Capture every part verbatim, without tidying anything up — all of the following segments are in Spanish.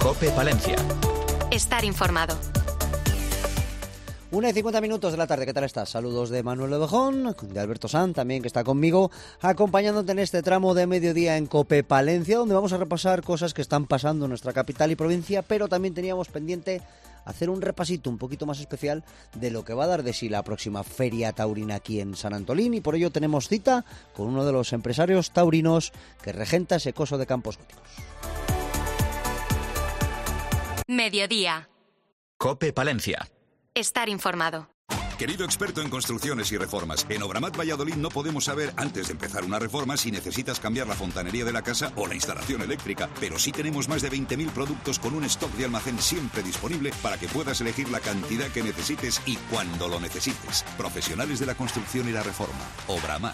COPE Palencia. Estar informado. Una y cincuenta minutos de la tarde, ¿qué tal estás? Saludos de Manuel Obejón, de Alberto Sanz, también que está conmigo, acompañándote en este tramo de mediodía en COPE Palencia, donde vamos a repasar cosas que están pasando en nuestra capital y provincia, pero también teníamos pendiente hacer un repasito un poquito más especial de lo que va a dar de sí la próxima Feria Taurina aquí en San Antolín, y por ello tenemos cita con uno de los empresarios taurinos que regenta ese coso de Campos Góticos. Mediodía. COPE Palencia. Estar informado. Querido experto en construcciones y reformas, en Obramat Valladolid no podemos saber antes de empezar una reforma si necesitas cambiar la fontanería de la casa o la instalación eléctrica, pero sí tenemos más de veinte mil productos con un stock de almacén siempre disponible para que puedas elegir la cantidad que necesites y cuando lo necesites. Profesionales de la construcción y la reforma. Obramat.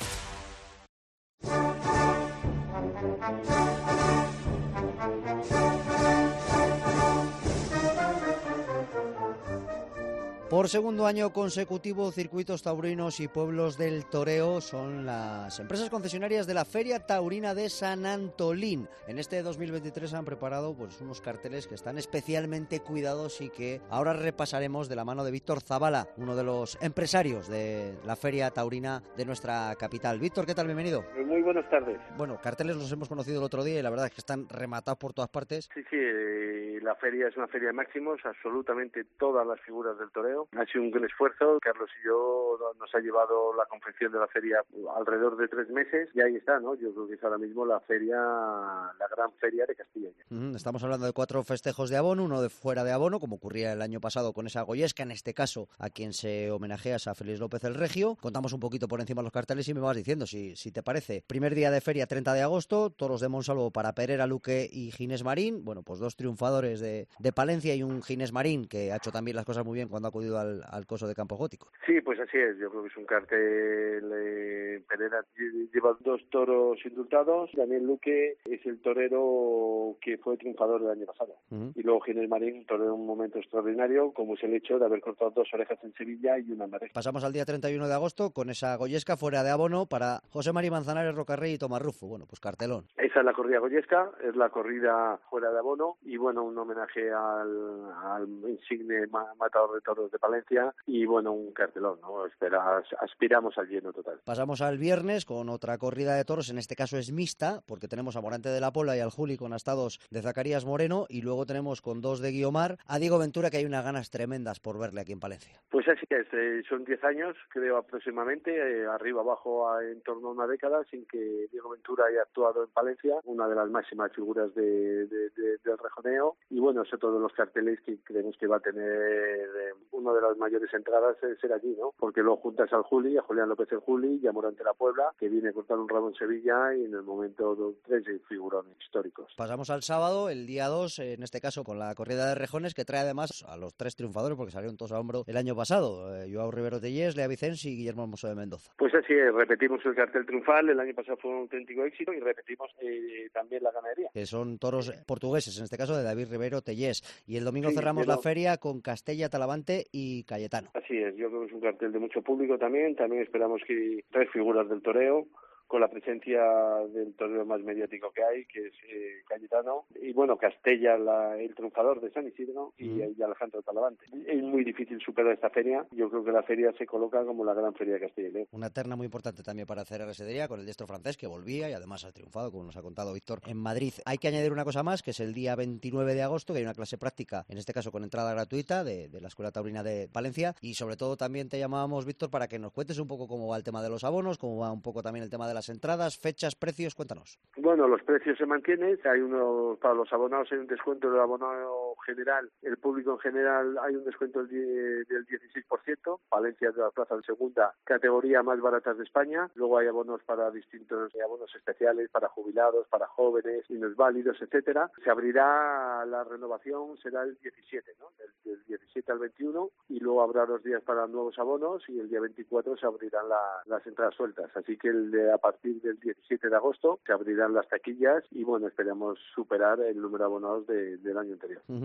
Por segundo año consecutivo, Circuitos Taurinos y Pueblos del Toreo son las empresas concesionarias de la Feria Taurina de San Antolín. En este dos mil veintitrés han preparado pues unos carteles que están especialmente cuidados y que ahora repasaremos de la mano de Víctor Zavala, uno de los empresarios de la Feria Taurina de nuestra capital. Víctor, ¿qué tal? Bienvenido. Muy buenas tardes. Bueno, carteles los hemos conocido el otro día y la verdad es que están rematados por todas partes. Sí, sí, eh, la feria es una feria de máximos, absolutamente todas las figuras del toreo. Ha sido un gran esfuerzo. Carlos y yo nos ha llevado la confección de la feria alrededor de tres meses y ahí está, ¿no? Yo creo que es ahora mismo la feria, la gran feria de Castilla y León. Mm, estamos hablando de cuatro festejos de abono, uno de fuera de abono, como ocurría el año pasado con esa Goyesca, en este caso a quien se homenajea es a Félix López el Regio. Contamos un poquito por encima los carteles y me vas diciendo si, si te parece. Primer día de feria, treinta de agosto, toros de Monsalvo para Perera, Luque y Ginés Marín. Bueno, pues dos triunfadores de, de Palencia y un Ginés Marín que ha hecho también las cosas muy bien cuando ha acudido al, al coso de Campos Góticos. Sí, pues así es. Yo creo que es un cartel. Eh, Perera lleva dos toros indultados. Daniel Luque es el torero que fue triunfador del año pasado. Uh-huh. Y luego Ginés Marín, un torero en un momento extraordinario, como es el hecho de haber cortado dos orejas en Sevilla y una en Madrid. Pasamos al día treinta y uno de agosto con esa Goyesca fuera de abono para José María Manzanares, Rocarrey y Tomás Rufo. Bueno, pues cartelón. Esa es la corrida Goyesca, es la corrida fuera de abono y bueno, un homenaje al, al insigne matador de toros de Palencia y bueno, un cartelón, ¿no? Espera, aspiramos al lleno total. Pasamos al viernes con otra corrida de toros, en este caso es mixta, porque tenemos a Morante de la Pola y al Juli con astados de Zacarías Moreno y luego tenemos con dos de Guiomar a Diego Ventura, que hay unas ganas tremendas por verle aquí en Palencia. Pues así es, eh, son diez años, creo aproximadamente, eh, arriba abajo a, en torno a una década, sin que Diego Ventura haya actuado en Palencia, una de las máximas figuras de, de, de, del rejoneo y bueno, es otro de los carteles que creemos que va a tener eh, una de las mayores entradas es ser allí, ¿no? Porque luego juntas al Juli, a Julián López el Juli y a Morante de la Puebla, que viene a cortar un rabo en Sevilla y en el momento dos, tres figurones históricos. Pasamos al sábado, el día dos, en este caso con la corrida de rejones, que trae además a los tres triunfadores, porque salieron todos a hombro el año pasado, eh, Joao Rivero Tellés, Lea Vicens y Guillermo Hermoso de Mendoza. Pues así es, repetimos el cartel triunfal, el año pasado fue un auténtico éxito y repetimos eh, también la ganadería. Que son toros portugueses, en este caso de David Rivero Tellés. Y el domingo sí, cerramos la feria con Castella, Talavante y Cayetano. Así es, yo creo que es un cartel de mucho público también, también esperamos que tres figuras del toreo, con la presencia del torero más mediático que hay, que es eh, Cayetano, y bueno, Castella, la, el triunfador de San Isidro, y, mm. y Alejandro Talavante. Es muy difícil superar esta feria, yo creo que la feria se coloca como la gran feria de Castilla y León. Una terna muy importante también para cerrar ese día, con el diestro francés que volvía y además ha triunfado, como nos ha contado Víctor, en Madrid. Hay que añadir una cosa más, que es el día veintinueve de agosto, que hay una clase práctica, en este caso con entrada gratuita, de, de la Escuela Taurina de Palencia, y sobre todo también te llamábamos, Víctor, para que nos cuentes un poco cómo va el tema de los abonos, cómo va un poco también el tema de las entradas, fechas, precios, cuéntanos. Bueno, los precios se mantienen, hay uno para los abonados, hay un descuento del abonado general, el público en general hay un descuento del, del dieciséis por ciento, Palencia es de la plaza de segunda categoría más baratas de España, luego hay abonos para distintos, abonos especiales para jubilados, para jóvenes, minusválidos, etcétera. Se abrirá la renovación, será el diecisiete, ¿no? Del, del diecisiete al veintiuno, y luego habrá dos días para nuevos abonos y el día veinticuatro se abrirán la, las entradas sueltas, así que el de, a partir del diecisiete de agosto se abrirán las taquillas y bueno, esperamos superar el número de abonados de, del año anterior. Uh-huh.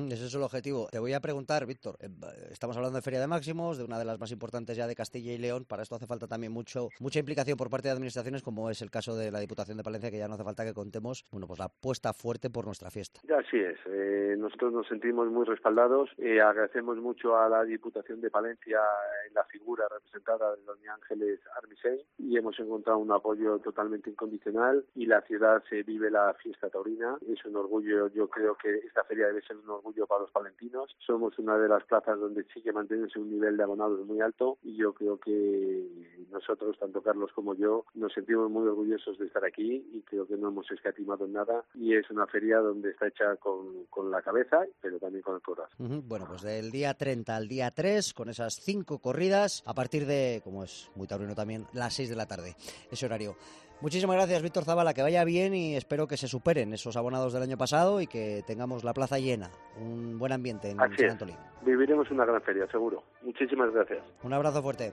Ese es el objetivo. Te voy a preguntar, Víctor, eh, estamos hablando de Feria de Máximos, de una de las más importantes ya de Castilla y León. Para esto hace falta también mucho mucha implicación por parte de administraciones, como es el caso de la Diputación de Palencia, que ya no hace falta que contemos, bueno, pues la apuesta fuerte por nuestra fiesta. Así es. Eh, nosotros nos sentimos muy respaldados. Eh, agradecemos mucho a la Diputación de Palencia en la figura representada de doña Ángeles Armisen y hemos encontrado un apoyo totalmente incondicional y la ciudad se vive la fiesta taurina. Es un orgullo, yo creo que esta feria debe ser un orgullo para los palentinos. Somos una de las plazas donde sí que mantenerse un nivel de abonados muy alto y yo creo que nosotros, tanto Carlos como yo, nos sentimos muy orgullosos de estar aquí y creo que no hemos escatimado en nada y es una feria donde está hecha con, con la cabeza, pero también con el corazón. Uh-huh. Bueno, pues del día treinta al día tres, con esas cinco corridas, a partir de, como es muy taurino también, las seis de la tarde, ese horario. Muchísimas gracias, Víctor Zabala, que vaya bien y espero que se superen esos abonados del año pasado y que tengamos la plaza llena, un buen ambiente en San Antolín. Viviremos una gran feria, seguro. Muchísimas gracias. Un abrazo fuerte.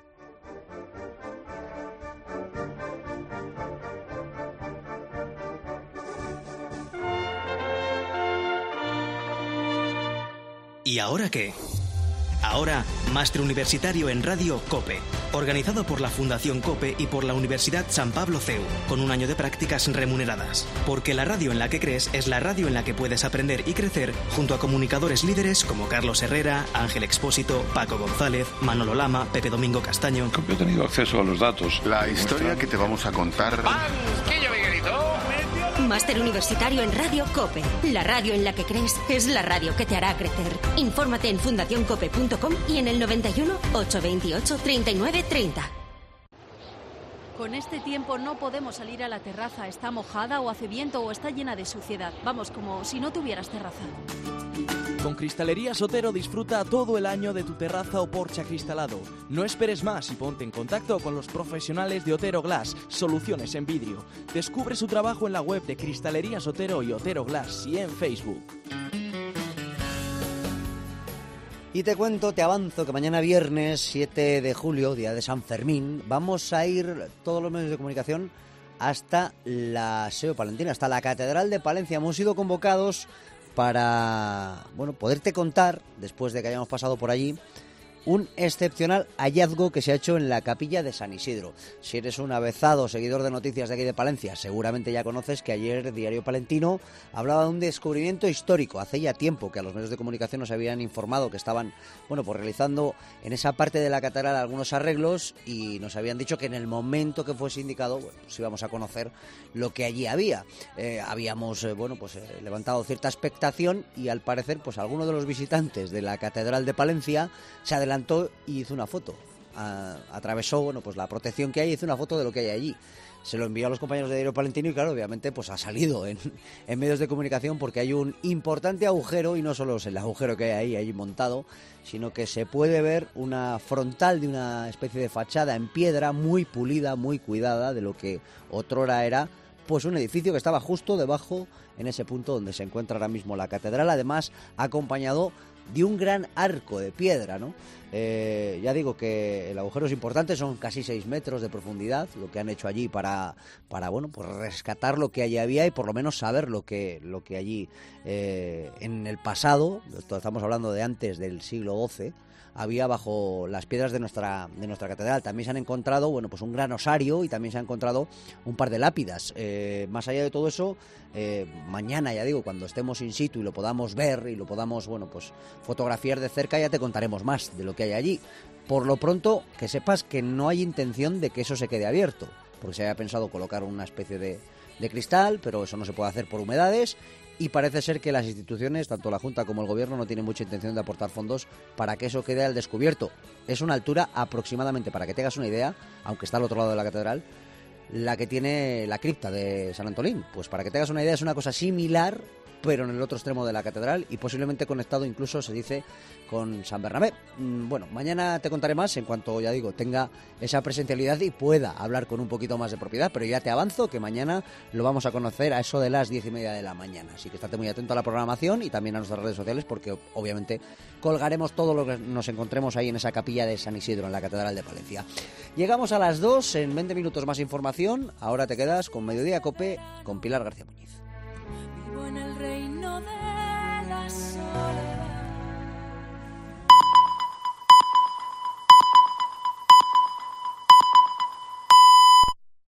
¿Y ahora qué? Ahora, Máster Universitario en Radio COPE, organizado por la Fundación COPE y por la Universidad San Pablo C E U, con un año de prácticas remuneradas. Porque la radio en la que crees es la radio en la que puedes aprender y crecer junto a comunicadores líderes como Carlos Herrera, Ángel Expósito, Paco González, Manolo Lama, Pepe Domingo Castaño. Yo he tenido acceso a los datos. La historia que te vamos a contar... ¡Banquillo, Miguelito! Máster Universitario en Radio COPE. La radio en la que crees es la radio que te hará crecer. Infórmate en fundación cope punto com y en el noventa y uno, ochocientos veintiocho, treinta y nueve treinta. Con este tiempo no podemos salir a la terraza. Está mojada o hace viento o está llena de suciedad. Vamos, como si no tuvieras terraza. Con Cristalería Sotero disfruta todo el año de tu terraza o porche acristalado. No esperes más y ponte en contacto con los profesionales de Otero Glass, soluciones en vidrio. Descubre su trabajo en la web de Cristalería Sotero y Otero Glass y en Facebook. Y te cuento, te avanzo que mañana viernes siete de julio, día de San Fermín, vamos a ir todos los medios de comunicación hasta la S E O Palentina, hasta la Catedral de Palencia. Hemos sido convocados para, bueno, poderte contar, después de que hayamos pasado por allí, un excepcional hallazgo que se ha hecho en la capilla de San Isidro. Si eres un avezado seguidor de noticias de aquí de Palencia, seguramente ya conoces que ayer Diario Palentino hablaba de un descubrimiento histórico. Hace ya tiempo que a los medios de comunicación nos habían informado que estaban, bueno, pues realizando en esa parte de la catedral algunos arreglos y nos habían dicho que en el momento que fuese indicado, bueno, pues íbamos a conocer lo que allí había. Eh, habíamos, eh, bueno, pues eh, levantado cierta expectación y al parecer, pues alguno de los visitantes de la catedral de Palencia se adelantó y hizo una foto. A, atravesó, bueno, pues la protección que hay y hizo una foto de lo que hay allí. Se lo envió a los compañeros de Diario Palentino y claro, obviamente pues ha salido en, en medios de comunicación porque hay un importante agujero y no solo es el agujero que hay ahí, ahí montado, sino que se puede ver una frontal de una especie de fachada en piedra muy pulida, muy cuidada de lo que otrora era pues un edificio que estaba justo debajo en ese punto donde se encuentra ahora mismo la catedral, además acompañado de un gran arco de piedra, ¿no? Eh, ya digo que el agujero es importante, son casi seis metros de profundidad, lo que han hecho allí para, para bueno, pues rescatar lo que allí había y por lo menos saber lo que, lo que allí eh, en el pasado, estamos hablando de antes del siglo doce, había bajo las piedras de nuestra de nuestra catedral. También se han encontrado, bueno, pues un gran osario y también se han encontrado un par de lápidas. Eh, más allá de todo eso, eh, mañana, ya digo, cuando estemos in situ y lo podamos ver y lo podamos, bueno, pues fotografiar de cerca, ya te contaremos más de lo que hay allí. Por lo pronto, que sepas que no hay intención de que eso se quede abierto, porque se había pensado colocar una especie de, de cristal, pero eso no se puede hacer por humedades. Y parece ser que las instituciones, tanto la Junta como el Gobierno, no tienen mucha intención de aportar fondos para que eso quede al descubierto. Es una altura aproximadamente, para que tengas una idea, aunque está al otro lado de la catedral, la que tiene la cripta de San Antolín. Pues para que tengas una idea, es una cosa similar, pero en el otro extremo de la catedral y posiblemente conectado incluso, se dice, con San Bernabé. Bueno, mañana te contaré más en cuanto, ya digo, tenga esa presencialidad y pueda hablar con un poquito más de propiedad, pero ya te avanzo que mañana lo vamos a conocer a eso de las diez y media de la mañana. Así que estate muy atento a la programación y también a nuestras redes sociales porque obviamente colgaremos todo lo que nos encontremos ahí en esa capilla de San Isidro, en la Catedral de Palencia. Llegamos a las dos, en veinte minutos más información. Ahora te quedas con Mediodía Cope con Pilar García Muñiz. En el reino de la sola.